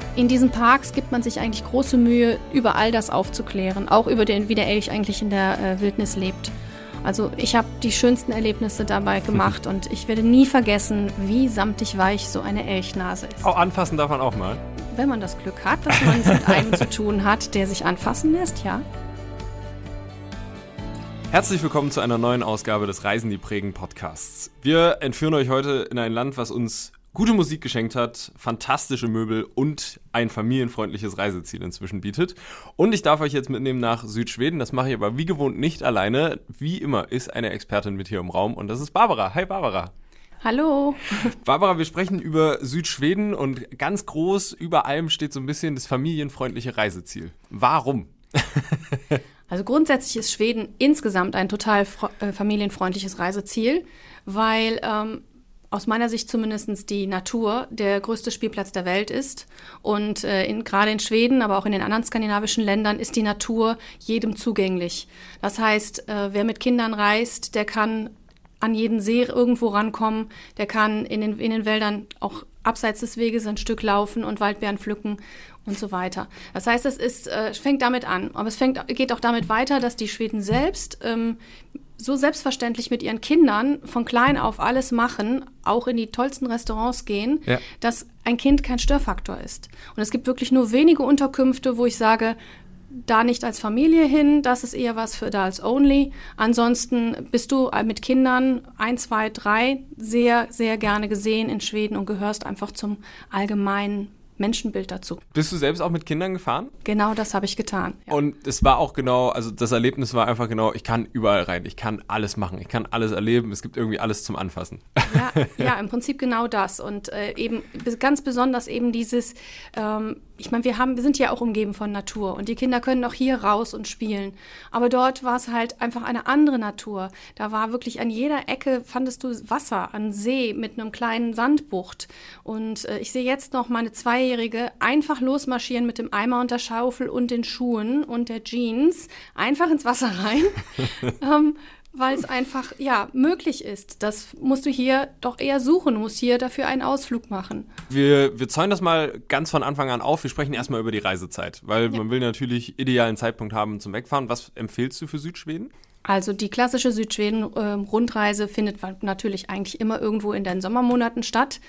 In diesen Parks gibt man sich eigentlich große Mühe, über all das aufzuklären, auch über wie der Elch eigentlich in der Wildnis lebt. Also ich habe die schönsten Erlebnisse dabei gemacht und ich werde nie vergessen, wie samtig weich so eine Elchnase ist. Auch anfassen darf man auch mal? Wenn man das Glück hat, dass man es mit einem zu tun hat, der sich anfassen lässt, ja. Herzlich willkommen zu einer neuen Ausgabe des Reisen, die prägen Podcasts. Wir entführen euch heute in ein Land, was uns gute Musik geschenkt hat, fantastische Möbel und ein familienfreundliches Reiseziel inzwischen bietet. Und ich darf euch jetzt mitnehmen nach Südschweden. Das mache ich aber wie gewohnt nicht alleine. Wie immer ist eine Expertin mit hier im Raum und das ist Barbara. Hi Barbara. Hallo. Barbara, wir sprechen über Südschweden und ganz groß über allem steht so ein bisschen das familienfreundliche Reiseziel. Warum? Also grundsätzlich ist Schweden insgesamt ein total familienfreundliches Reiseziel, weil aus meiner Sicht zumindest die Natur der größte Spielplatz der Welt ist. Und gerade in Schweden, aber auch in den anderen skandinavischen Ländern ist die Natur jedem zugänglich. Das heißt, wer mit Kindern reist, der kann an jeden See irgendwo rankommen, der kann in den Wäldern auch abseits des Weges ein Stück laufen und Waldbeeren pflücken und so weiter. Das heißt, es fängt damit an. Aber es geht auch damit weiter, dass die Schweden selbst so selbstverständlich mit ihren Kindern von klein auf alles machen, auch in die tollsten Restaurants gehen, ja, dass ein Kind kein Störfaktor ist. Und es gibt wirklich nur wenige Unterkünfte, wo ich sage, da nicht als Familie hin, das ist eher was für Adults only. Ansonsten bist du mit Kindern 1, 2, 3 sehr, sehr gerne gesehen in Schweden und gehörst einfach zum allgemeinen Menschenbild dazu. Bist du selbst auch mit Kindern gefahren? Genau, das habe ich getan. Ja. Und es war auch genau, also das Erlebnis war einfach genau, ich kann überall rein, ich kann alles machen, ich kann alles erleben, es gibt irgendwie alles zum Anfassen. Ja, im Prinzip genau das. Und eben ganz besonders eben dieses, ich meine, wir sind ja auch umgeben von Natur und die Kinder können auch hier raus und spielen. Aber dort war es halt einfach eine andere Natur. Da war wirklich an jeder Ecke, fandest du Wasser, an See mit einem kleinen Sandbucht. Und ich sehe jetzt noch meine Zweijährige einfach losmarschieren mit dem Eimer und der Schaufel und den Schuhen und der Jeans, einfach ins Wasser rein. Weil es einfach, möglich ist. Das musst du hier doch eher suchen, du musst hier dafür einen Ausflug machen. Wir zäunen das mal ganz von Anfang an auf. Wir sprechen erstmal über die Reisezeit, weil man will natürlich idealen Zeitpunkt haben zum Wegfahren. Was empfiehlst du für Südschweden? Also die klassische Südschweden-Rundreise findet natürlich eigentlich immer irgendwo in den Sommermonaten statt.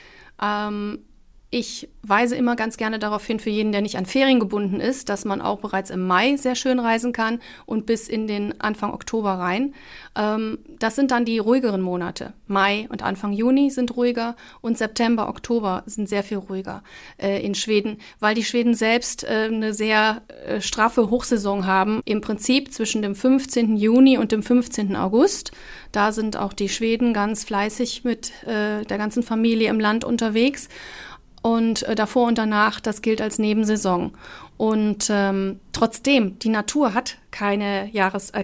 Ich weise immer ganz gerne darauf hin, für jeden, der nicht an Ferien gebunden ist, dass man auch bereits im Mai sehr schön reisen kann und bis in den Anfang Oktober rein. Das sind dann die ruhigeren Monate. Mai und Anfang Juni sind ruhiger und September, Oktober sind sehr viel ruhiger in Schweden, weil die Schweden selbst eine sehr straffe Hochsaison haben. Im Prinzip zwischen dem 15. Juni und dem 15. August. Da sind auch die Schweden ganz fleißig mit der ganzen Familie im Land unterwegs. Und davor und danach, das gilt als Nebensaison. Und trotzdem, die Natur hat keine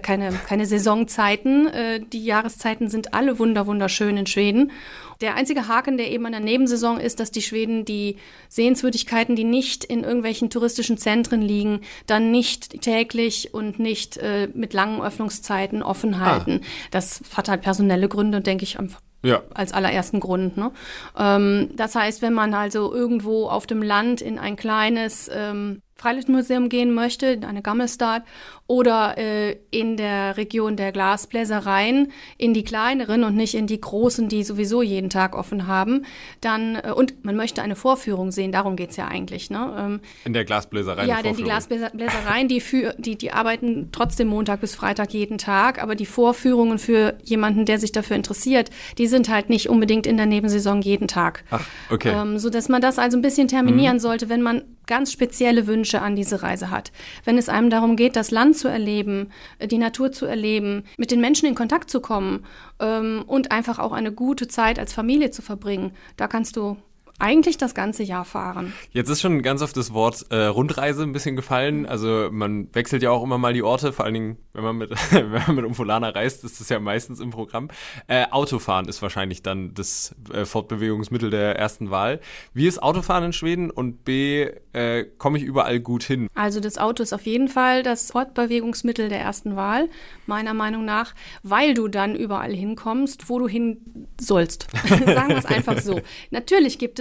Saisonzeiten. Die Jahreszeiten sind alle wunderschön in Schweden. Der einzige Haken, der eben an der Nebensaison ist, dass die Schweden die Sehenswürdigkeiten, die nicht in irgendwelchen touristischen Zentren liegen, dann nicht täglich und nicht mit langen Öffnungszeiten offen halten. Das hat halt personelle Gründe, denke ich, einfach. Ja. Als allerersten Grund. Ne? Das heißt, wenn man also irgendwo auf dem Land in ein kleines Freilichtmuseum gehen möchte, in eine Gammelstad oder in der Region der Glasbläsereien, in die kleineren und nicht in die großen, die sowieso jeden Tag offen haben, dann und man möchte eine Vorführung sehen, darum geht's ja eigentlich. Ne? In der Glasbläserei. Ja, denn die Glasbläsereien, die arbeiten trotzdem Montag bis Freitag jeden Tag, aber die Vorführungen für jemanden, der sich dafür interessiert, die sind halt nicht unbedingt in der Nebensaison jeden Tag. Ach, okay. Sodass man das also ein bisschen terminieren sollte, wenn man ganz spezielle Wünsche an diese Reise hat. Wenn es einem darum geht, das Land zu erleben, die Natur zu erleben, mit den Menschen in Kontakt zu kommen und einfach auch eine gute Zeit als Familie zu verbringen, da kannst du eigentlich das ganze Jahr fahren. Jetzt ist schon ganz oft das Wort Rundreise ein bisschen gefallen. Also man wechselt ja auch immer mal die Orte, vor allen Dingen, wenn man mit Umfolaner reist, ist das ja meistens im Programm. Autofahren ist wahrscheinlich dann das Fortbewegungsmittel der ersten Wahl. Wie ist Autofahren in Schweden und B, komme ich überall gut hin? Also das Auto ist auf jeden Fall das Fortbewegungsmittel der ersten Wahl, meiner Meinung nach, weil du dann überall hinkommst, wo du hin sollst. Sagen wir es einfach so. Natürlich gibt es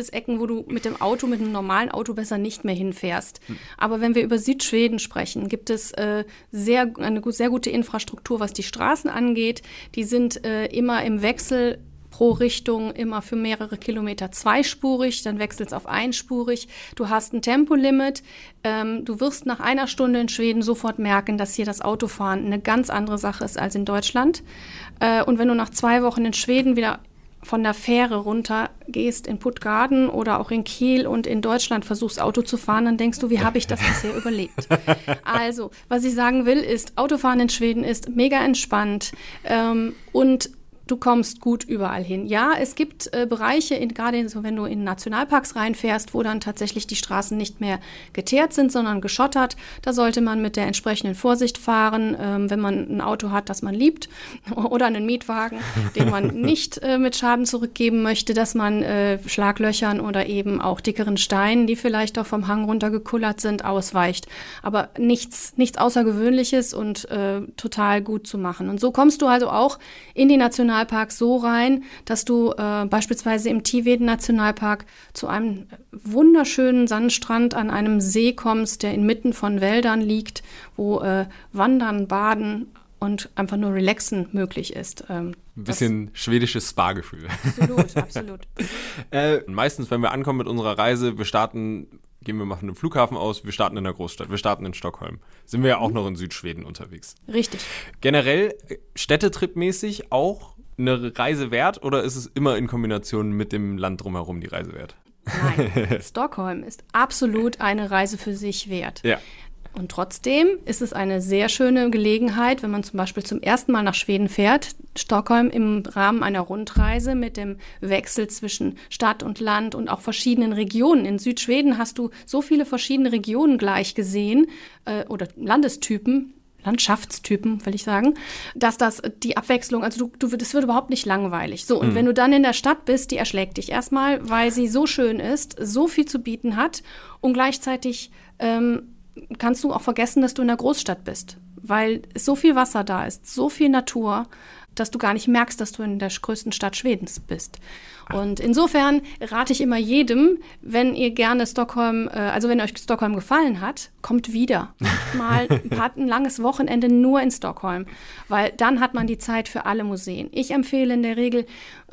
es Ecken, wo du mit dem normalen Auto besser nicht mehr hinfährst. Aber wenn wir über Südschweden sprechen, gibt es eine sehr gute Infrastruktur, was die Straßen angeht. Die sind immer im Wechsel pro Richtung, immer für mehrere Kilometer zweispurig, dann wechselt es auf einspurig. Du hast ein Tempolimit. Du wirst nach einer Stunde in Schweden sofort merken, dass hier das Autofahren eine ganz andere Sache ist als in Deutschland. Und wenn du nach 2 Wochen in Schweden wieder von der Fähre runter gehst in Puttgarden oder auch in Kiel und in Deutschland versuchst, Auto zu fahren, dann denkst du, wie habe ich das bisher überlebt? Also, was ich sagen will, ist, Autofahren in Schweden ist mega entspannt und du kommst gut überall hin. Ja, es gibt Bereiche, gerade so, wenn du in Nationalparks reinfährst, wo dann tatsächlich die Straßen nicht mehr geteert sind, sondern geschottert. Da sollte man mit der entsprechenden Vorsicht fahren, wenn man ein Auto hat, das man liebt, oder einen Mietwagen, den man nicht mit Schaden zurückgeben möchte, dass man Schlaglöchern oder eben auch dickeren Steinen, die vielleicht auch vom Hang runtergekullert sind, ausweicht. Aber nichts Außergewöhnliches und total gut zu machen. Und so kommst du also auch in die Nationalparks so rein, dass du beispielsweise im Tiveden-Nationalpark zu einem wunderschönen Sandstrand an einem See kommst, der inmitten von Wäldern liegt, wo Wandern, Baden und einfach nur Relaxen möglich ist. Ein bisschen schwedisches Spa-Gefühl. Absolut. Meistens, wenn wir ankommen mit unserer Reise, gehen wir mal von einem Flughafen aus, wir starten in der Großstadt, wir starten in Stockholm. Sind wir ja auch noch in Südschweden unterwegs. Richtig. Generell städtetripmäßig auch eine Reise wert oder ist es immer in Kombination mit dem Land drumherum die Reise wert? Nein, Stockholm ist absolut eine Reise für sich wert. Ja. Und trotzdem ist es eine sehr schöne Gelegenheit, wenn man zum Beispiel zum ersten Mal nach Schweden fährt, Stockholm im Rahmen einer Rundreise mit dem Wechsel zwischen Stadt und Land und auch verschiedenen Regionen. In Südschweden hast du so viele verschiedene Regionen gleich gesehen oder Landschaftstypen, will ich sagen, dass das die Abwechslung, also das wird überhaupt nicht langweilig. So, und wenn du dann in der Stadt bist, die erschlägt dich erstmal, weil sie so schön ist, so viel zu bieten hat und gleichzeitig kannst du auch vergessen, dass du in der Großstadt bist, weil so viel Wasser da ist, so viel Natur, dass du gar nicht merkst, dass du in der größten Stadt Schwedens bist. Und insofern rate ich immer jedem, wenn ihr gerne Stockholm, also wenn euch Stockholm gefallen hat, kommt wieder. Macht mal ein langes Wochenende nur in Stockholm, weil dann hat man die Zeit für alle Museen. Ich empfehle in der Regel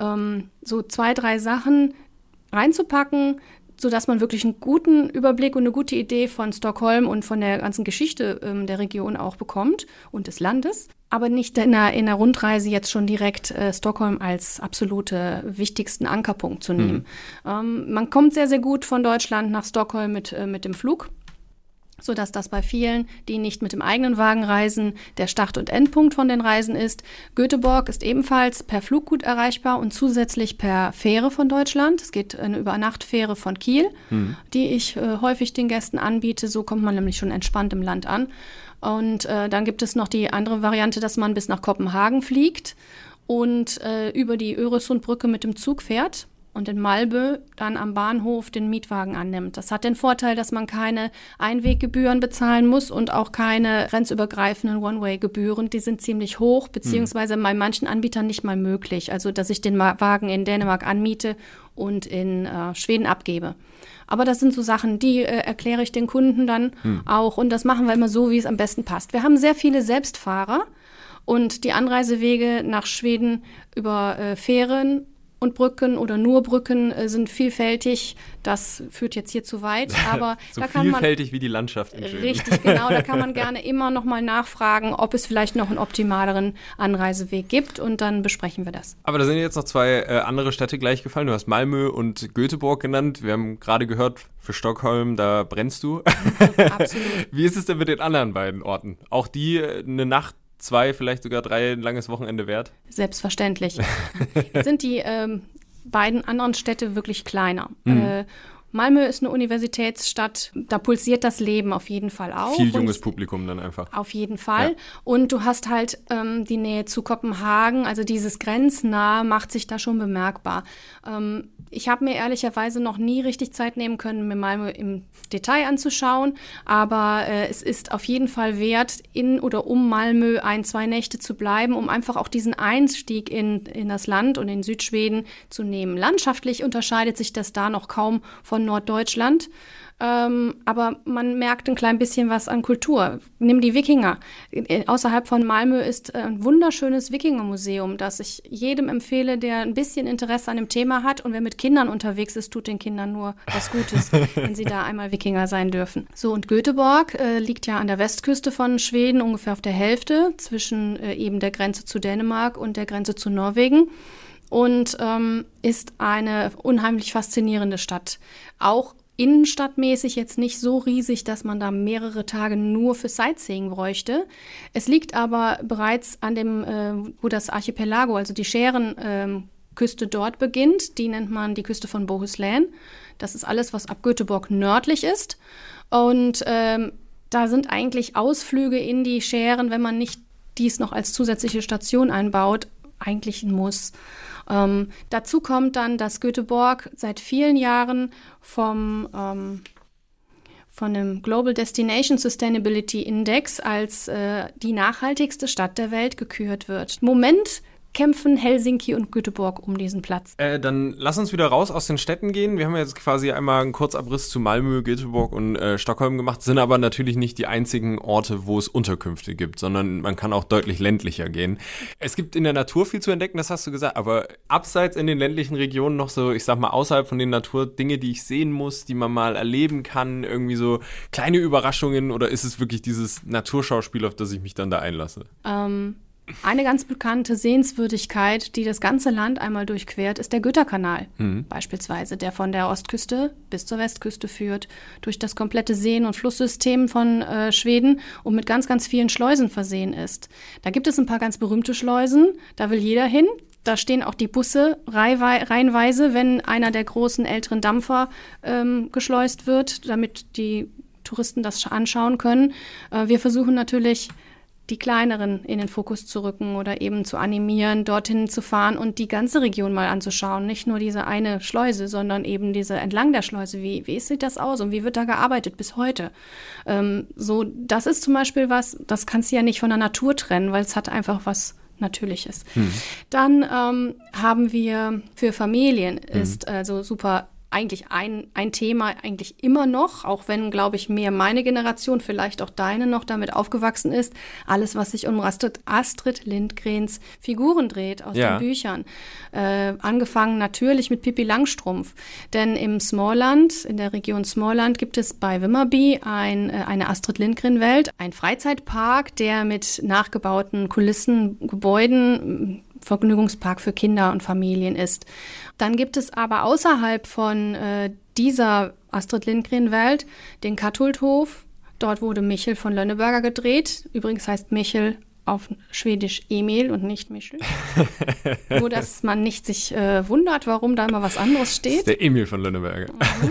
so 2, 3 Sachen reinzupacken, sodass man wirklich einen guten Überblick und eine gute Idee von Stockholm und von der ganzen Geschichte der Region auch bekommt und des Landes. Aber nicht in einer Rundreise jetzt schon direkt Stockholm als absolute wichtigsten Ankerpunkt zu nehmen. Man kommt sehr, sehr gut von Deutschland nach Stockholm mit dem Flug, sodass das bei vielen, die nicht mit dem eigenen Wagen reisen, der Start- und Endpunkt von den Reisen ist. Göteborg ist ebenfalls per Flug gut erreichbar und zusätzlich per Fähre von Deutschland. Es geht eine Übernachtfähre von Kiel, die ich häufig den Gästen anbiete. So kommt man nämlich schon entspannt im Land an. Und dann gibt es noch die andere Variante, dass man bis nach Kopenhagen fliegt und über die Öresundbrücke mit dem Zug fährt und in Malmö dann am Bahnhof den Mietwagen annimmt. Das hat den Vorteil, dass man keine Einweggebühren bezahlen muss und auch keine grenzübergreifenden One-Way-Gebühren. Die sind ziemlich hoch, beziehungsweise bei manchen Anbietern nicht mal möglich. Also, dass ich den Wagen in Dänemark anmiete und in Schweden abgebe. Aber das sind so Sachen, die erkläre ich den Kunden dann auch. Und das machen wir immer so, wie es am besten passt. Wir haben sehr viele Selbstfahrer und die Anreisewege nach Schweden über Fähren und Brücken oder nur Brücken sind vielfältig. Das führt jetzt hier zu weit. Aber so da kann vielfältig wie die Landschaft in Schweden. Richtig, genau. Da kann man gerne immer noch mal nachfragen, ob es vielleicht noch einen optimaleren Anreiseweg gibt. Und dann besprechen wir das. Aber da sind jetzt noch 2 andere Städte gleich gefallen. Du hast Malmö und Göteborg genannt. Wir haben gerade gehört, für Stockholm, da brennst du. Absolut. Wie ist es denn mit den anderen beiden Orten? Auch die eine Nacht, 2, vielleicht sogar 3 ein langes Wochenende wert? Selbstverständlich. Jetzt sind die beiden anderen Städte wirklich kleiner. Malmö ist eine Universitätsstadt, da pulsiert das Leben auf jeden Fall auch. Viel junges Publikum dann einfach. Auf jeden Fall. Ja. Und du hast halt die Nähe zu Kopenhagen, also dieses Grenznahe macht sich da schon bemerkbar. Ich habe mir ehrlicherweise noch nie richtig Zeit nehmen können, mir Malmö im Detail anzuschauen, aber es ist auf jeden Fall wert, in oder um Malmö 1-2 Nächte zu bleiben, um einfach auch diesen Einstieg in das Land und in Südschweden zu nehmen. Landschaftlich unterscheidet sich das da noch kaum von Norddeutschland. Aber man merkt ein klein bisschen was an Kultur. Nimm die Wikinger. Außerhalb von Malmö ist ein wunderschönes Wikingermuseum, das ich jedem empfehle, der ein bisschen Interesse an dem Thema hat. Und wer mit Kindern unterwegs ist, tut den Kindern nur was Gutes, wenn sie da einmal Wikinger sein dürfen. So, und Göteborg liegt ja an der Westküste von Schweden, ungefähr auf der Hälfte zwischen eben der Grenze zu Dänemark und der Grenze zu Norwegen. Und ist eine unheimlich faszinierende Stadt. Auch innenstadtmäßig jetzt nicht so riesig, dass man da mehrere Tage nur für Sightseeing bräuchte. Es liegt aber bereits an dem, wo das Archipelago, also die Schärenküste dort beginnt. Die nennt man die Küste von Bohuslän. Das ist alles, was ab Göteborg nördlich ist. Und da sind eigentlich Ausflüge in die Schären, wenn man nicht dies noch als zusätzliche Station einbaut, eigentlich ein Muss. Dazu kommt dann, dass Göteborg seit vielen Jahren von dem Global Destination Sustainability Index als die nachhaltigste Stadt der Welt gekürt wird. Im Moment kämpfen Helsinki und Göteborg um diesen Platz. Dann lass uns wieder raus aus den Städten gehen. Wir haben jetzt quasi einmal einen Kurzabriss zu Malmö, Göteborg und Stockholm gemacht, sind aber natürlich nicht die einzigen Orte, wo es Unterkünfte gibt, sondern man kann auch deutlich ländlicher gehen. Es gibt in der Natur viel zu entdecken, das hast du gesagt, aber abseits in den ländlichen Regionen noch so, ich sag mal, außerhalb von den Natur, Dinge, die ich sehen muss, die man mal erleben kann, irgendwie so kleine Überraschungen, oder ist es wirklich dieses Naturschauspiel, auf das ich mich dann da einlasse? Eine ganz bekannte Sehenswürdigkeit, die das ganze Land einmal durchquert, ist der Götakanal beispielsweise, der von der Ostküste bis zur Westküste führt, durch das komplette Seen- und Flusssystem von Schweden und mit ganz, ganz vielen Schleusen versehen ist. Da gibt es ein paar ganz berühmte Schleusen, da will jeder hin. Da stehen auch die Busse reihenweise, wenn einer der großen älteren Dampfer geschleust wird, damit die Touristen das anschauen können. Wir versuchen natürlich, die kleineren in den Fokus zu rücken oder eben zu animieren, dorthin zu fahren und die ganze Region mal anzuschauen. Nicht nur diese eine Schleuse, sondern eben diese entlang der Schleuse. Wie sieht das aus und wie wird da gearbeitet bis heute? Das ist zum Beispiel was, das kannst du ja nicht von der Natur trennen, weil es hat einfach was Natürliches. Dann haben wir für Familien ist also super eigentlich ein Thema eigentlich immer noch, auch wenn, glaube ich, mehr meine Generation, vielleicht auch deine noch damit aufgewachsen ist, alles, was sich um Astrid Lindgrens Figuren dreht aus den Büchern. Angefangen natürlich mit Pippi Langstrumpf, denn im Småland, in der Region Småland, gibt es bei Vimmerby eine Astrid Lindgren-Welt, ein Freizeitpark, der mit nachgebauten Kulissen, Gebäuden, Vergnügungspark für Kinder und Familien ist. Dann gibt es aber außerhalb von dieser Astrid Lindgren-Welt den Kattulthof. Dort wurde Michel von Lönneberger gedreht. Übrigens heißt Michel auf Schwedisch Emil und nicht Michel. Nur, dass man nicht sich wundert, warum da immer was anderes steht. Das ist der Emil von Lönneberger.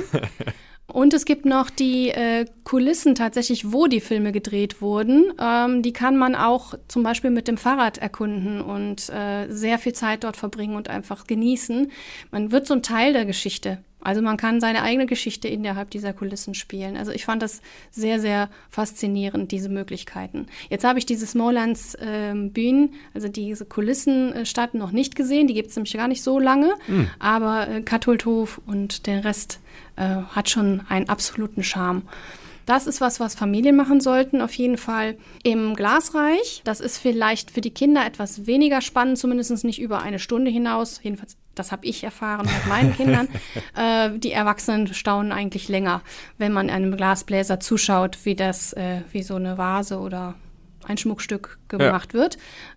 Und es gibt noch die Kulissen tatsächlich, wo die Filme gedreht wurden. Die kann man auch zum Beispiel mit dem Fahrrad erkunden und sehr viel Zeit dort verbringen und einfach genießen. Man wird so ein Teil der Geschichte. Also man kann seine eigene Geschichte innerhalb dieser Kulissen spielen. Also ich fand das sehr, sehr faszinierend, diese Möglichkeiten. Jetzt habe ich diese Smålands Bühnen, also diese Kulissenstadt noch nicht gesehen. Die gibt es nämlich gar nicht so lange. Aber Kattulthof und der Rest hat schon einen absoluten Charme. Das ist was Familien machen sollten, auf jeden Fall. Im Glasreich, das ist vielleicht für die Kinder etwas weniger spannend, zumindest nicht über eine Stunde hinaus. Jedenfalls, das habe ich erfahren mit meinen Kindern. Die Erwachsenen staunen eigentlich länger, wenn man einem Glasbläser zuschaut, wie so eine Vase oder ein Schmuckstück gemacht wird.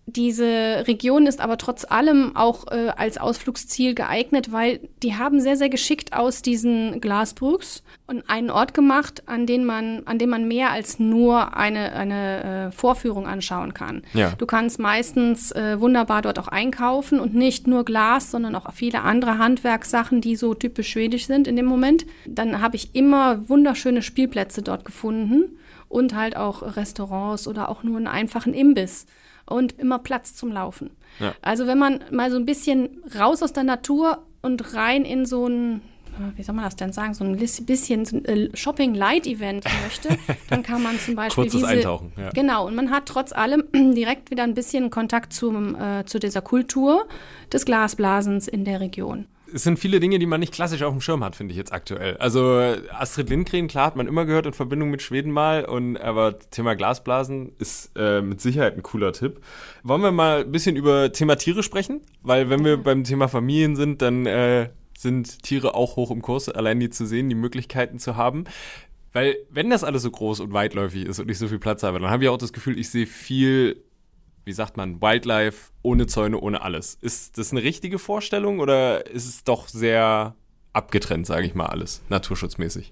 Diese Region ist aber trotz allem auch als Ausflugsziel geeignet, weil die haben sehr, sehr geschickt aus diesen Glasbrücks und einen Ort gemacht, an dem man mehr als nur eine Vorführung anschauen kann. Ja. Du kannst meistens wunderbar dort auch einkaufen und nicht nur Glas, sondern auch viele andere Handwerkssachen, die so typisch schwedisch sind in dem Moment. Dann habe ich immer wunderschöne Spielplätze dort gefunden. Und halt auch Restaurants oder auch nur einen einfachen Imbiss und immer Platz zum Laufen. Ja. Also wenn man mal so ein bisschen raus aus der Natur und rein in so ein, wie soll man das denn sagen, so ein bisschen Shopping-Light-Event möchte, dann kann man zum Beispiel kurzes Eintauchen. Ja. Genau, und man hat trotz allem direkt wieder ein bisschen Kontakt zu dieser Kultur des Glasblasens in der Region. Es sind viele Dinge, die man nicht klassisch auf dem Schirm hat, finde ich jetzt aktuell. Also Astrid Lindgren, klar, hat man immer gehört in Verbindung mit Schweden mal, aber Thema Glasblasen ist mit Sicherheit ein cooler Tipp. Wollen wir mal ein bisschen über Thema Tiere sprechen? Weil wenn wir beim Thema Familien sind, dann sind Tiere auch hoch im Kurs, allein die zu sehen, die Möglichkeiten zu haben. Weil wenn das alles so groß und weitläufig ist und ich so viel Platz habe, dann habe ich auch das Gefühl, ich sehe viel, wie sagt man, Wildlife ohne Zäune, ohne alles. Ist das eine richtige Vorstellung oder ist es doch sehr abgetrennt, sage ich mal, alles, naturschutzmäßig?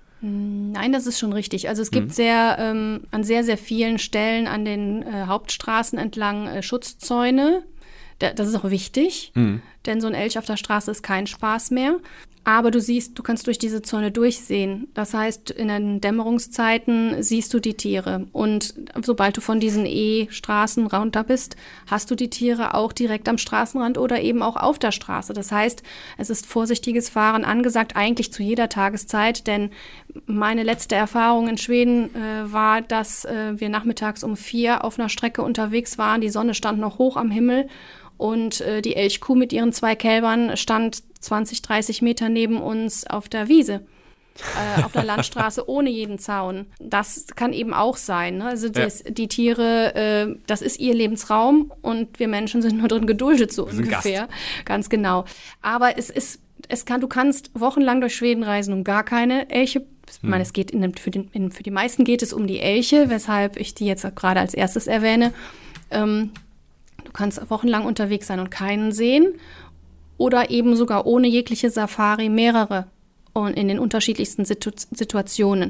Nein, das ist schon richtig. Also es gibt an sehr, sehr vielen Stellen an den Hauptstraßen entlang Schutzzäune. Das ist auch wichtig, denn so ein Elch auf der Straße ist kein Spaß mehr. Aber du kannst durch diese Zäune durchsehen. Das heißt, in den Dämmerungszeiten siehst du die Tiere. Und sobald du von diesen Straßen runter bist, hast du die Tiere auch direkt am Straßenrand oder eben auch auf der Straße. Das heißt, es ist vorsichtiges Fahren angesagt, eigentlich zu jeder Tageszeit. Denn meine letzte Erfahrung in Schweden war, dass wir nachmittags um 4 auf einer Strecke unterwegs waren. Die Sonne stand noch hoch am Himmel. Und die Elchkuh mit ihren 2 Kälbern stand 20, 30 Meter neben uns auf der Wiese, auf der Landstraße ohne jeden Zaun. Das kann eben auch sein. Ne? Also die Tiere, das ist ihr Lebensraum und wir Menschen sind nur drin geduldet, so ungefähr. Ganz genau. Aber du kannst wochenlang durch Schweden reisen und gar keine Elche. Ich meine, es geht für die meisten geht es um die Elche, weshalb ich die jetzt gerade als erstes erwähne. Du kannst wochenlang unterwegs sein und keinen sehen oder eben sogar ohne jegliche Safari mehrere und in den unterschiedlichsten Situationen.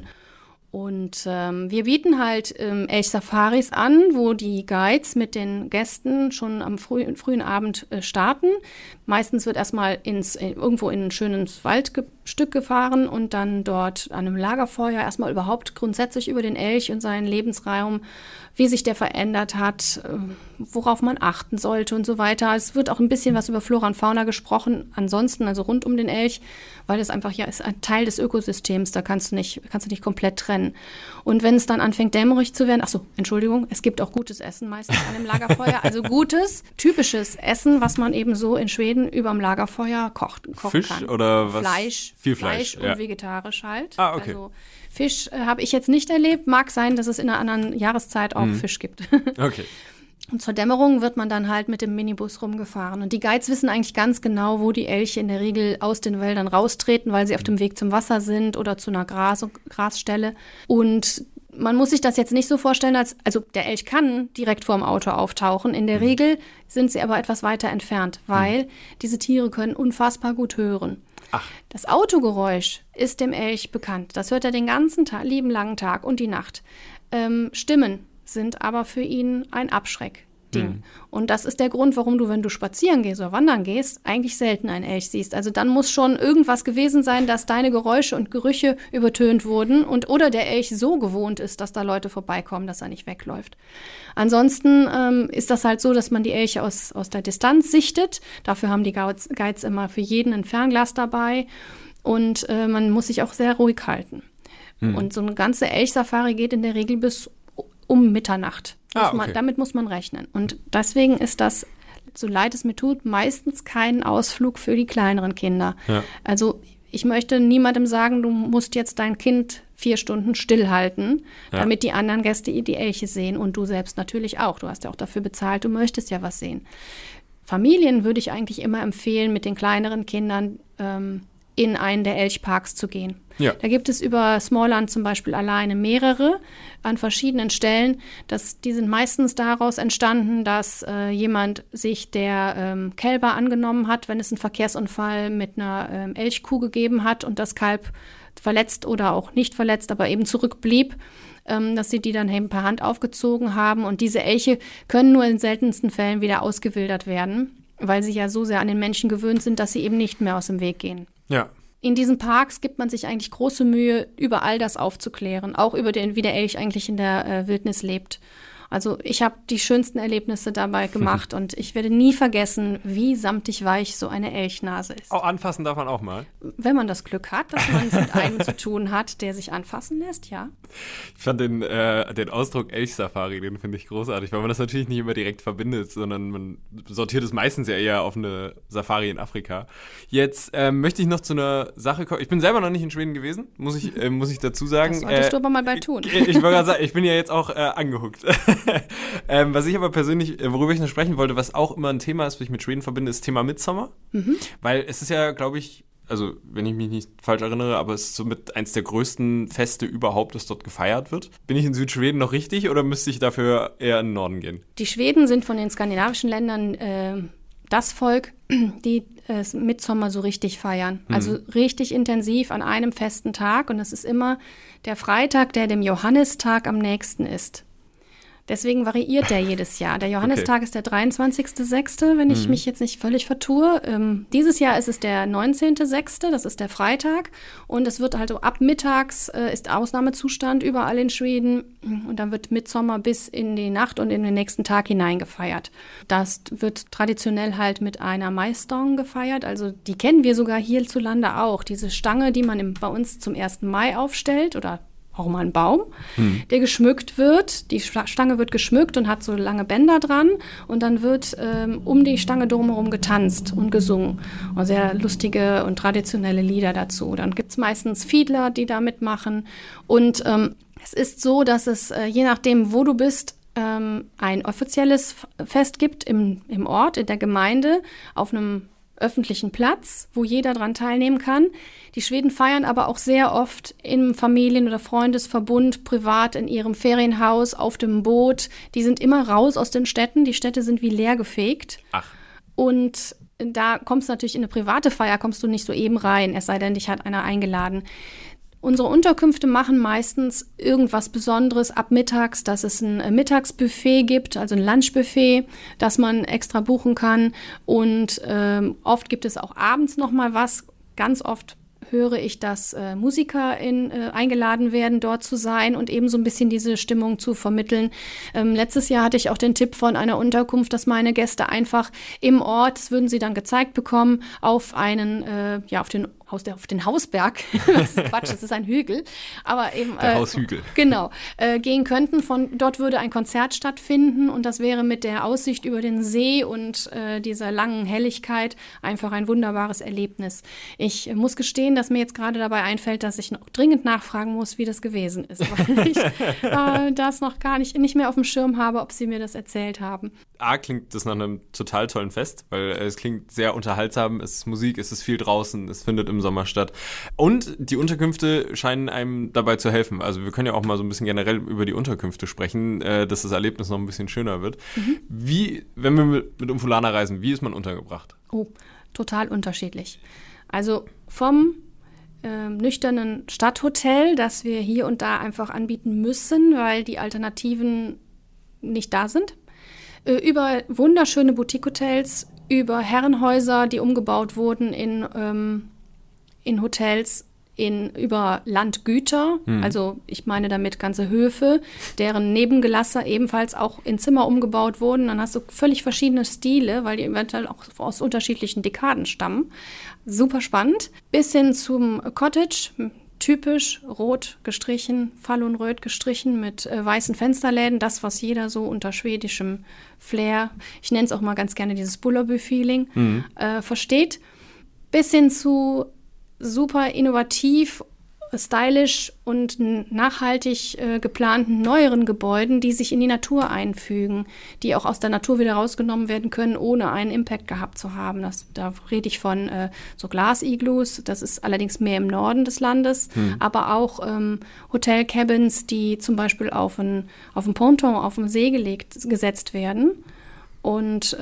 Und wir bieten halt Elch-Safaris an, wo die Guides mit den Gästen schon am frühen Abend starten. Meistens wird erstmal irgendwo in ein schönes Waldstück gefahren und dann dort an einem Lagerfeuer erstmal überhaupt grundsätzlich über den Elch und seinen Lebensraum, wie sich der verändert hat, worauf man achten sollte und so weiter. Es wird auch ein bisschen was über Flora und Fauna gesprochen, ansonsten, also rund um den Elch, weil das einfach ist ein Teil des Ökosystems, da kannst du nicht komplett trennen. Und wenn es dann anfängt dämmerig zu werden, es gibt auch gutes Essen meistens an dem Lagerfeuer, also gutes, typisches Essen, was man eben so in Schweden überm Lagerfeuer kochen Fisch kann. Oder was? Fleisch. Viel Fleisch und vegetarisch halt. Ah, okay. Also Fisch habe ich jetzt nicht erlebt. Mag sein, dass es in einer anderen Jahreszeit auch Fisch gibt. Okay. Und zur Dämmerung wird man dann halt mit dem Minibus rumgefahren. Und die Guides wissen eigentlich ganz genau, wo die Elche in der Regel aus den Wäldern raustreten, weil sie auf dem Weg zum Wasser sind oder zu einer Grasstelle. Und man muss sich das jetzt nicht so vorstellen, also der Elch kann direkt vorm Auto auftauchen. In der Regel sind sie aber etwas weiter entfernt, weil diese Tiere können unfassbar gut hören. Ach. Das Autogeräusch ist dem Elch bekannt. Das hört er den ganzen lieben langen Tag und die Nacht. Stimmen sind aber für ihn ein Abschreckding. Und das ist der Grund, warum du, wenn du spazieren gehst oder wandern gehst, eigentlich selten einen Elch siehst. Also dann muss schon irgendwas gewesen sein, dass deine Geräusche und Gerüche übertönt wurden oder der Elch so gewohnt ist, dass da Leute vorbeikommen, dass er nicht wegläuft. Ansonsten ist das halt so, dass man die Elche aus der Distanz sichtet. Dafür haben die Guides immer für jeden ein Fernglas dabei und man muss sich auch sehr ruhig halten. Und so eine ganze Elch-Safari geht in der Regel bis um Mitternacht. Damit muss man rechnen. Und deswegen ist das, so leid es mir tut, meistens kein Ausflug für die kleineren Kinder. Ja. Also ich möchte niemandem sagen, du musst jetzt dein Kind 4 Stunden stillhalten, damit die anderen Gäste die Elche sehen und du selbst natürlich auch. Du hast ja auch dafür bezahlt, du möchtest ja was sehen. Familien würde ich eigentlich immer empfehlen, mit den kleineren Kindern in einen der Elchparks zu gehen. Ja. Da gibt es über Smallland zum Beispiel alleine mehrere an verschiedenen Stellen. Die sind meistens daraus entstanden, dass jemand sich der Kälber angenommen hat, wenn es einen Verkehrsunfall mit einer Elchkuh gegeben hat und das Kalb verletzt oder auch nicht verletzt, aber eben zurückblieb, dass sie die dann eben per Hand aufgezogen haben. Und diese Elche können nur in seltensten Fällen wieder ausgewildert werden, weil sie ja so sehr an den Menschen gewöhnt sind, dass sie eben nicht mehr aus dem Weg gehen. Ja. In diesen Parks gibt man sich eigentlich große Mühe, über all das aufzuklären, auch über wie der Elch eigentlich in der Wildnis lebt. Also ich habe die schönsten Erlebnisse dabei gemacht und ich werde nie vergessen, wie samtig weich so eine Elchnase ist. Auch anfassen darf man auch mal. Wenn man das Glück hat, dass man es mit einem zu tun hat, der sich anfassen lässt, ja. Ich fand den Ausdruck Elchsafari, den finde ich großartig, weil man das natürlich nicht immer direkt verbindet, sondern man sortiert es meistens ja eher auf eine Safari in Afrika. Jetzt möchte ich noch zu einer Sache kommen. Ich bin selber noch nicht in Schweden gewesen, muss ich dazu sagen. Das solltest du aber mal bald tun. Ich wollte gerade sagen, ich bin ja jetzt auch angehuckt. Was ich aber persönlich, worüber ich noch sprechen wollte, was auch immer ein Thema ist, was ich mit Schweden verbinde, ist das Thema Midsommar. Weil es ist ja, glaube ich, also wenn ich mich nicht falsch erinnere, aber es ist somit eins der größten Feste überhaupt, das dort gefeiert wird. Bin ich in Südschweden noch richtig oder müsste ich dafür eher in den Norden gehen? Die Schweden sind von den skandinavischen Ländern das Volk, die Midsommar so richtig feiern. Also richtig intensiv an einem festen Tag. Und das ist immer der Freitag, der dem Johannistag am nächsten ist. Deswegen variiert der jedes Jahr. Der Johannistag ist der 23.06., wenn ich mich jetzt nicht völlig vertue. Dieses Jahr ist es der 19.06., das ist der Freitag. Und es wird also ab mittags ist Ausnahmezustand überall in Schweden. Und dann wird Midsommar bis in die Nacht und in den nächsten Tag hinein gefeiert. Das wird traditionell halt mit einer Maisstang gefeiert. Also die kennen wir sogar hierzulande auch. Diese Stange, die man bei uns zum 1. Mai aufstellt oder auch mal ein Baum, der geschmückt wird. Die Stange wird geschmückt und hat so lange Bänder dran und dann wird um die Stange drumherum getanzt und gesungen. Und sehr lustige und traditionelle Lieder dazu. Dann gibt's meistens Fiedler, die da mitmachen. Und es ist so, dass es je nachdem, wo du bist, ein offizielles Fest gibt im Ort, in der Gemeinde, auf einem öffentlichen Platz, wo jeder dran teilnehmen kann. Die Schweden feiern aber auch sehr oft im Familien- oder Freundesverbund, privat in ihrem Ferienhaus, auf dem Boot. Die sind immer raus aus den Städten. Die Städte sind wie leer gefegt. Ach. Und da kommst du natürlich in eine private Feier, kommst du nicht so eben rein, es sei denn, dich hat einer eingeladen. Unsere Unterkünfte machen meistens irgendwas Besonderes ab mittags, dass es ein Mittagsbuffet gibt, also ein Lunchbuffet, das man extra buchen kann. Und oft gibt es auch abends noch mal was. Ganz oft höre ich, dass Musiker eingeladen werden, dort zu sein und eben so ein bisschen diese Stimmung zu vermitteln. Letztes Jahr hatte ich auch den Tipp von einer Unterkunft, dass meine Gäste einfach im Ort, das würden sie dann gezeigt bekommen, auf den Hausberg, das ist Quatsch, das ist ein Hügel, aber eben der Haushügel. Genau, gehen könnten. Von dort würde ein Konzert stattfinden und das wäre mit der Aussicht über den See und dieser langen Helligkeit einfach ein wunderbares Erlebnis. Ich muss gestehen, dass mir jetzt gerade dabei einfällt, dass ich noch dringend nachfragen muss, wie das gewesen ist, weil ich das noch gar nicht mehr auf dem Schirm habe, ob sie mir das erzählt haben. Klingt das nach einem total tollen Fest, weil es klingt sehr unterhaltsam, es ist Musik, es ist viel draußen, es findet im Sommer statt. Und die Unterkünfte scheinen einem dabei zu helfen. Also wir können ja auch mal so ein bisschen generell über die Unterkünfte sprechen, dass das Erlebnis noch ein bisschen schöner wird. Wie, wenn wir mit Umfulana reisen, wie ist man untergebracht? Oh, total unterschiedlich. Also vom nüchternen Stadthotel, das wir hier und da einfach anbieten müssen, weil die Alternativen nicht da sind, über wunderschöne Boutique-Hotels, über Herrenhäuser, die umgebaut wurden in Hotels, über Landgüter, also ich meine damit ganze Höfe, deren Nebengelasser ebenfalls auch in Zimmer umgebaut wurden. Dann hast du völlig verschiedene Stile, weil die eventuell auch aus unterschiedlichen Dekaden stammen. Super spannend. Bis hin zum Cottage, typisch rot gestrichen, Fallonröt gestrichen mit weißen Fensterläden, das, was jeder so unter schwedischem Flair, ich nenne es auch mal ganz gerne dieses Bullerby-Feeling, versteht. Bis hin zu super innovativ stylisch und nachhaltig geplanten neueren Gebäuden, die sich in die Natur einfügen, die auch aus der Natur wieder rausgenommen werden können, ohne einen Impact gehabt zu haben. Da rede ich von so Glasiglus, das ist allerdings mehr im Norden des Landes, aber auch Hotel-Cabins, die zum Beispiel auf ein Ponton, auf dem See gesetzt werden und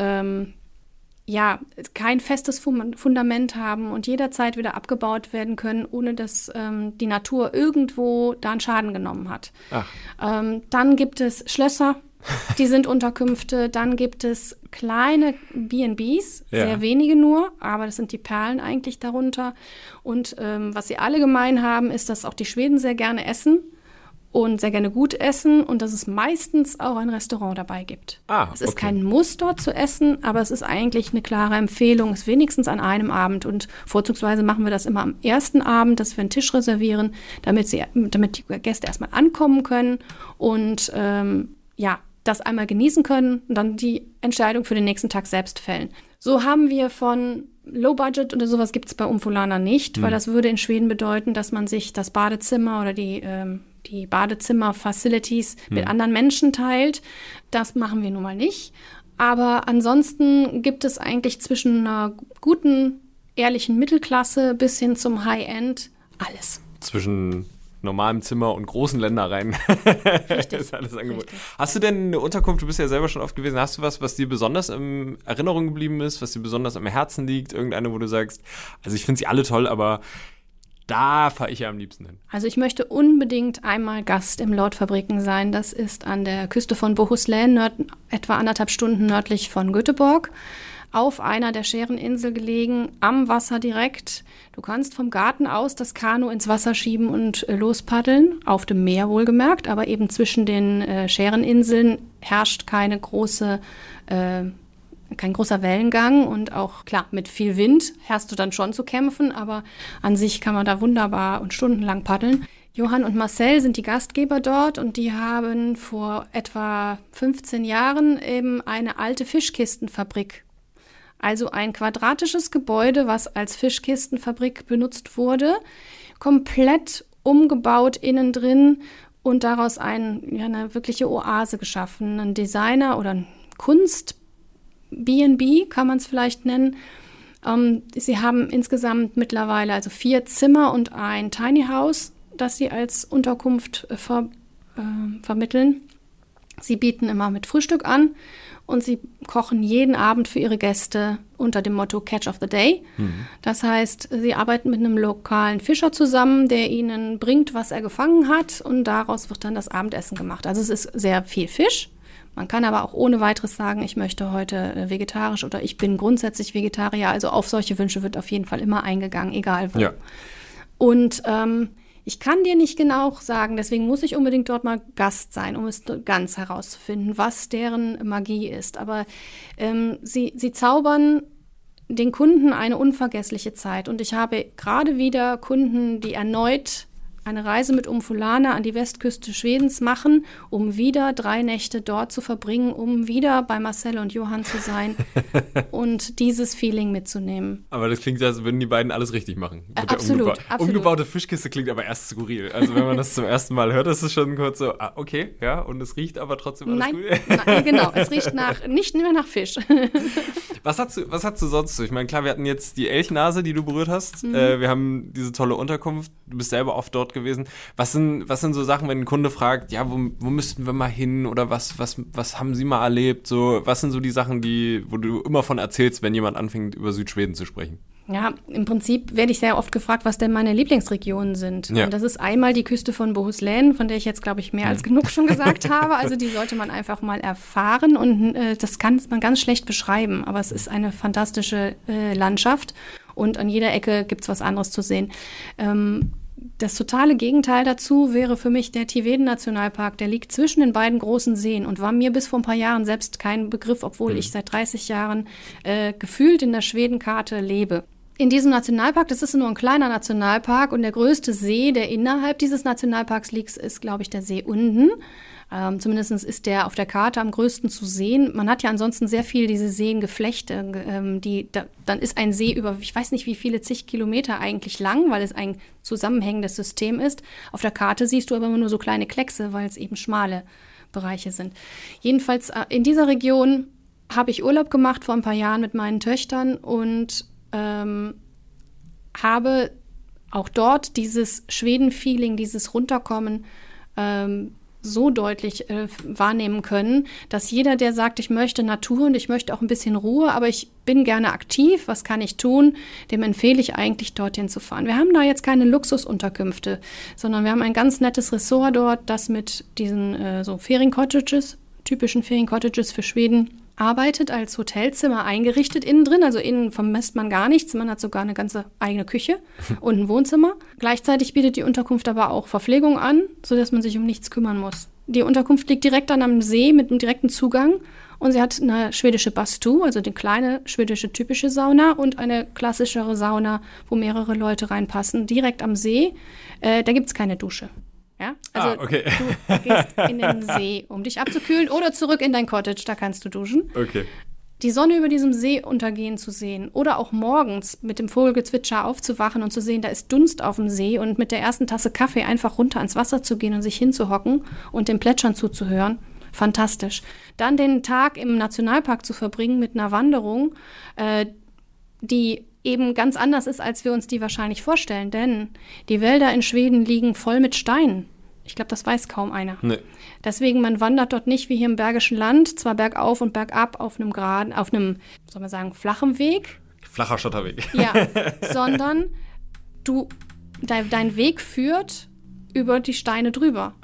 kein festes Fundament haben und jederzeit wieder abgebaut werden können, ohne dass die Natur irgendwo da einen Schaden genommen hat. Dann gibt es Schlösser, die sind Unterkünfte. Dann gibt es kleine B&Bs, sehr wenige nur, aber das sind die Perlen eigentlich darunter. Und was sie alle gemein haben, ist, dass auch die Schweden sehr gerne essen und sehr gerne gut essen und dass es meistens auch ein Restaurant dabei gibt. Es ist kein Muss, dort zu essen, aber es ist eigentlich eine klare Empfehlung, es wenigstens an einem Abend. Und vorzugsweise machen wir das immer am ersten Abend, dass wir einen Tisch reservieren, damit die Gäste erstmal ankommen können und das einmal genießen können und dann die Entscheidung für den nächsten Tag selbst fällen. So haben wir von Low Budget oder sowas gibt es bei Umfulana nicht, weil das würde in Schweden bedeuten, dass man sich das Badezimmer oder die Badezimmer-Facilities mit anderen Menschen teilt. Das machen wir nun mal nicht. Aber ansonsten gibt es eigentlich zwischen einer guten, ehrlichen Mittelklasse bis hin zum High-End alles. Zwischen normalem Zimmer und großen Ländereien. Richtig. Ist alles angeboten. Hast du denn eine Unterkunft, du bist ja selber schon oft gewesen, hast du was dir besonders in Erinnerung geblieben ist, was dir besonders am Herzen liegt? Irgendeine, wo du sagst, also ich finde sie alle toll, aber da fahre ich ja am liebsten hin. Also ich möchte unbedingt einmal Gast im Lord-Fabriken sein. Das ist an der Küste von Bohuslän, etwa 1,5 Stunden nördlich von Göteborg, auf einer der Schäreninsel gelegen, am Wasser direkt. Du kannst vom Garten aus das Kanu ins Wasser schieben und lospaddeln, auf dem Meer wohlgemerkt, aber eben zwischen den Schäreninseln herrscht kein großer Wellengang und auch, klar, mit viel Wind hast du dann schon zu kämpfen, aber an sich kann man da wunderbar und stundenlang paddeln. Johann und Marcel sind die Gastgeber dort und die haben vor etwa 15 Jahren eben eine alte Fischkistenfabrik, also ein quadratisches Gebäude, was als Fischkistenfabrik benutzt wurde, komplett umgebaut innen drin und daraus eine wirkliche Oase geschaffen. Ein Designer oder ein Kunst B&B kann man es vielleicht nennen. Sie haben insgesamt mittlerweile also 4 Zimmer und ein Tiny House, das sie als Unterkunft vermitteln. Sie bieten immer mit Frühstück an und sie kochen jeden Abend für ihre Gäste unter dem Motto Catch of the Day. Das heißt, sie arbeiten mit einem lokalen Fischer zusammen, der ihnen bringt, was er gefangen hat und daraus wird dann das Abendessen gemacht. Also es ist sehr viel Fisch. Man kann aber auch ohne weiteres sagen, ich möchte heute vegetarisch oder ich bin grundsätzlich Vegetarier. Also auf solche Wünsche wird auf jeden Fall immer eingegangen, egal wo. Ja. Und ich kann dir nicht genau sagen, deswegen muss ich unbedingt dort mal Gast sein, um es ganz herauszufinden, was deren Magie ist. Aber sie zaubern den Kunden eine unvergessliche Zeit. Und ich habe gerade wieder Kunden, die erneut eine Reise mit Umfulana an die Westküste Schwedens machen, um wieder 3 Nächte dort zu verbringen, um wieder bei Marcel und Johann zu sein und dieses Feeling mitzunehmen. Aber das klingt, als würden die beiden alles richtig machen. Absolut. Umgebaute Fischkiste klingt aber erst skurril. Also wenn man das zum ersten Mal hört, ist es schon kurz so, okay, ja, und es riecht aber trotzdem alles gut. Nein, genau, es riecht nicht mehr nach Fisch. Was hast du sonst so? Ich meine, klar, wir hatten jetzt die Elchnase, die du berührt hast. Wir haben diese tolle Unterkunft. Du bist selber oft dort gewesen. Was sind so Sachen, wenn ein Kunde fragt, ja, wo müssten wir mal hin oder was haben Sie mal erlebt? So, was sind so die Sachen, wo du immer von erzählst, wenn jemand anfängt, über Südschweden zu sprechen? Ja, im Prinzip werde ich sehr oft gefragt, was denn meine Lieblingsregionen sind. Ja. Und das ist einmal die Küste von Bohuslän, von der ich jetzt, glaube ich, mehr als genug schon gesagt habe. Also die sollte man einfach mal erfahren und das kann man ganz schlecht beschreiben. Aber es ist eine fantastische Landschaft und an jeder Ecke gibt's was anderes zu sehen. Das totale Gegenteil dazu wäre für mich der Tiveden-Nationalpark. Der liegt zwischen den beiden großen Seen und war mir bis vor ein paar Jahren selbst kein Begriff, obwohl ich seit 30 Jahren gefühlt in der Schwedenkarte lebe. In diesem Nationalpark, das ist nur ein kleiner Nationalpark und der größte See, der innerhalb dieses Nationalparks liegt, ist, glaube ich, der See Unden. Zumindest ist der auf der Karte am größten zu sehen. Man hat ja ansonsten sehr viel diese Seengeflechte. Dann ist ein See über, ich weiß nicht wie viele zig Kilometer eigentlich lang, weil es ein zusammenhängendes System ist. Auf der Karte siehst du aber immer nur so kleine Kleckse, weil es eben schmale Bereiche sind. Jedenfalls in dieser Region habe ich Urlaub gemacht vor ein paar Jahren mit meinen Töchtern und habe auch dort dieses Schweden-Feeling, dieses Runterkommen so deutlich wahrnehmen können, dass jeder, der sagt, ich möchte Natur und ich möchte auch ein bisschen Ruhe, aber ich bin gerne aktiv, was kann ich tun, dem empfehle ich eigentlich, dorthin zu fahren. Wir haben da jetzt keine Luxusunterkünfte, sondern wir haben ein ganz nettes Ressort dort, das mit diesen so Feriencottages, typischen Feriencottages für Schweden, arbeitet, als Hotelzimmer eingerichtet innen drin. Also innen vermisst man gar nichts. Man hat sogar eine ganze eigene Küche und ein Wohnzimmer. Gleichzeitig bietet die Unterkunft aber auch Verpflegung an, sodass man sich um nichts kümmern muss. Die Unterkunft liegt direkt an einem See mit einem direkten Zugang und sie hat eine schwedische Bastu, also die kleine schwedische typische Sauna und eine klassischere Sauna, wo mehrere Leute reinpassen, direkt am See. Da gibt es keine Dusche. Ja? Also okay. Du gehst in den See, um dich abzukühlen oder zurück in dein Cottage, da kannst du duschen. Okay. Die Sonne über diesem See untergehen zu sehen oder auch morgens mit dem Vogelgezwitscher aufzuwachen und zu sehen, da ist Dunst auf dem See und mit der ersten Tasse Kaffee einfach runter ans Wasser zu gehen und sich hinzuhocken und dem Plätschern zuzuhören. Fantastisch. Dann den Tag im Nationalpark zu verbringen mit einer Wanderung, die eben ganz anders ist, als wir uns die wahrscheinlich vorstellen. Denn die Wälder in Schweden liegen voll mit Steinen. Ich glaube, das weiß kaum einer. Nee. Deswegen, man wandert dort nicht wie hier im Bergischen Land, zwar bergauf und bergab auf einem soll man sagen, flachen Weg. Flacher Schotterweg. Ja, sondern dein Weg führt über die Steine drüber.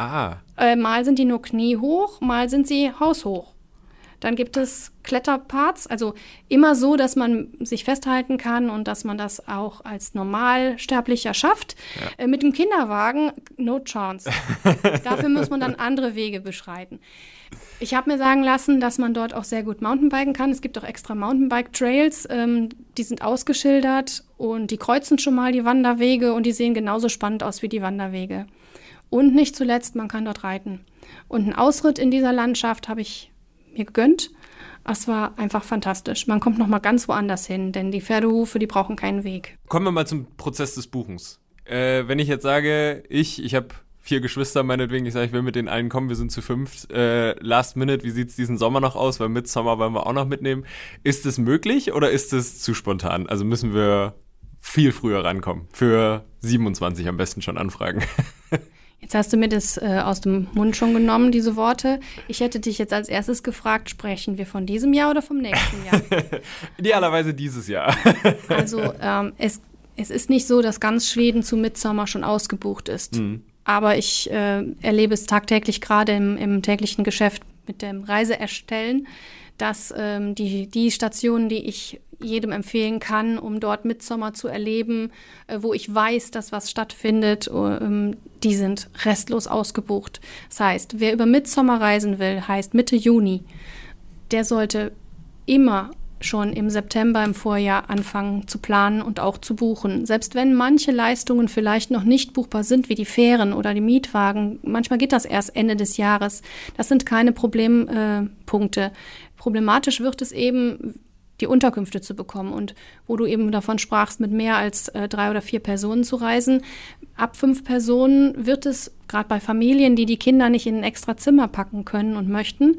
Mal sind die nur kniehoch, mal sind sie haushoch. Dann gibt es Kletterparts, also immer so, dass man sich festhalten kann und dass man das auch als Normalsterblicher schafft. Ja. Mit dem Kinderwagen, no chance. Dafür muss man dann andere Wege beschreiten. Ich habe mir sagen lassen, dass man dort auch sehr gut Mountainbiken kann. Es gibt auch extra Mountainbike-Trails, die sind ausgeschildert und die kreuzen schon mal die Wanderwege und die sehen genauso spannend aus wie die Wanderwege. Und nicht zuletzt, man kann dort reiten. Und einen Ausritt in dieser Landschaft habe ich mir gegönnt. Es war einfach fantastisch. Man kommt noch mal ganz woanders hin, denn die Pferdehufe, die brauchen keinen Weg. Kommen wir mal zum Prozess des Buchens. Wenn ich jetzt sage, ich habe 4 Geschwister meinetwegen, ich sage, ich will mit denen allen kommen, wir sind zu 5. Last minute, wie sieht es diesen Sommer noch aus? Weil Midsommar wollen wir auch noch mitnehmen. Ist es möglich oder ist es zu spontan? Also müssen wir viel früher rankommen. Für 27 am besten schon anfragen. Jetzt hast du mir das aus dem Mund schon genommen, diese Worte. Ich hätte dich jetzt als erstes gefragt, sprechen wir von diesem Jahr oder vom nächsten Jahr? Idealerweise dieses Jahr. Also es ist nicht so, dass ganz Schweden zu Midsommar schon ausgebucht ist. Mhm. Aber ich erlebe es tagtäglich, gerade im täglichen Geschäft mit dem Reiseerstellen, dass die Stationen, die ich jedem empfehlen kann, um dort Midsommar zu erleben, wo ich weiß, dass was stattfindet, die sind restlos ausgebucht. Das heißt, wer über Midsommar reisen will, heißt Mitte Juni, der sollte immer schon im September im Vorjahr anfangen zu planen und auch zu buchen. Selbst wenn manche Leistungen vielleicht noch nicht buchbar sind, wie die Fähren oder die Mietwagen, manchmal geht das erst Ende des Jahres. Das sind keine Problempunkte. Problematisch wird es eben, die Unterkünfte zu bekommen. Und wo du eben davon sprachst, mit mehr als 3 oder 4 Personen zu reisen, ab 5 Personen wird es, gerade bei Familien, die Kinder nicht in ein extra Zimmer packen können und möchten,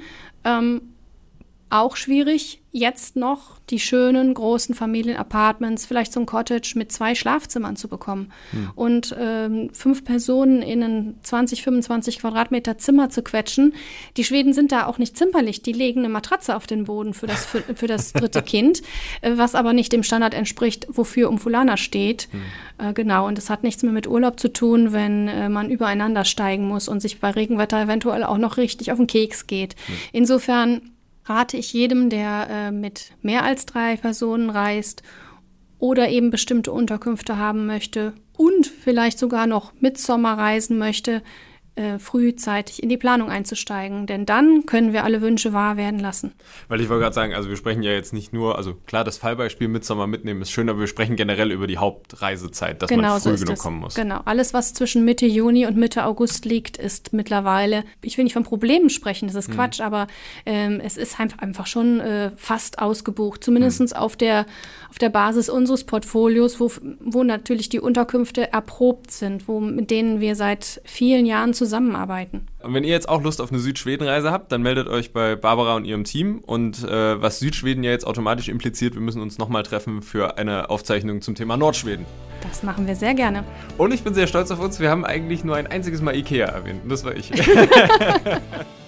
auch schwierig, jetzt noch die schönen, großen Familienapartments, vielleicht so ein Cottage mit 2 Schlafzimmern zu bekommen. Und 5 Personen in ein 20, 25 Quadratmeter Zimmer zu quetschen. Die Schweden sind da auch nicht zimperlich. Die legen eine Matratze auf den Boden für das 3. Kind, was aber nicht dem Standard entspricht, wofür Umfulana steht. Genau, und das hat nichts mehr mit Urlaub zu tun, wenn man übereinander steigen muss und sich bei Regenwetter eventuell auch noch richtig auf den Keks geht. Insofern rate ich jedem, der mit mehr als 3 Personen reist oder eben bestimmte Unterkünfte haben möchte und vielleicht sogar noch Midsommar reisen möchte, frühzeitig in die Planung einzusteigen, denn dann können wir alle Wünsche wahr werden lassen. Weil ich wollte gerade sagen, also wir sprechen ja jetzt nicht nur, also klar, das Fallbeispiel Midsommar mitnehmen ist schön, aber wir sprechen generell über die Hauptreisezeit, dass man früh genug kommen muss. Genau, alles, was zwischen Mitte Juni und Mitte August liegt, ist mittlerweile, ich will nicht von Problemen sprechen, das ist Quatsch, aber es ist einfach schon fast ausgebucht, zumindest auf der Basis unseres Portfolios, wo natürlich die Unterkünfte erprobt sind, mit denen wir seit vielen Jahren zusammenarbeiten. Und wenn ihr jetzt auch Lust auf eine Südschweden-Reise habt, dann meldet euch bei Barbara und ihrem Team. Und was Südschweden ja jetzt automatisch impliziert, wir müssen uns nochmal treffen für eine Aufzeichnung zum Thema Nordschweden. Das machen wir sehr gerne. Und ich bin sehr stolz auf uns, wir haben eigentlich nur ein einziges Mal Ikea erwähnt. Und das war ich.